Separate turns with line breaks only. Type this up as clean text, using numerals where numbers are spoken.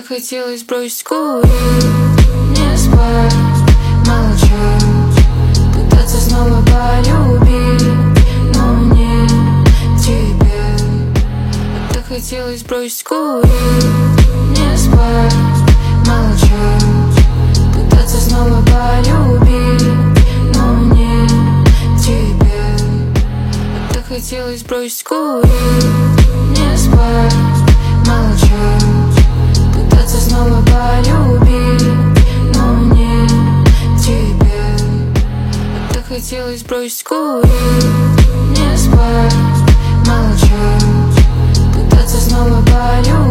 так хотелось бросить курить, не спать, молчать, пытаться снова полюбить, но не тебе. Так хотелось бросить курить, не спать, молчать, пытаться снова полюбить, но не тебе. Так хотелось бросить курить, не спать, молчать, пытаться снова полюбить, но не тебе. Так хотелось бросить курить, не спать, молчать, пытаться снова полюбить.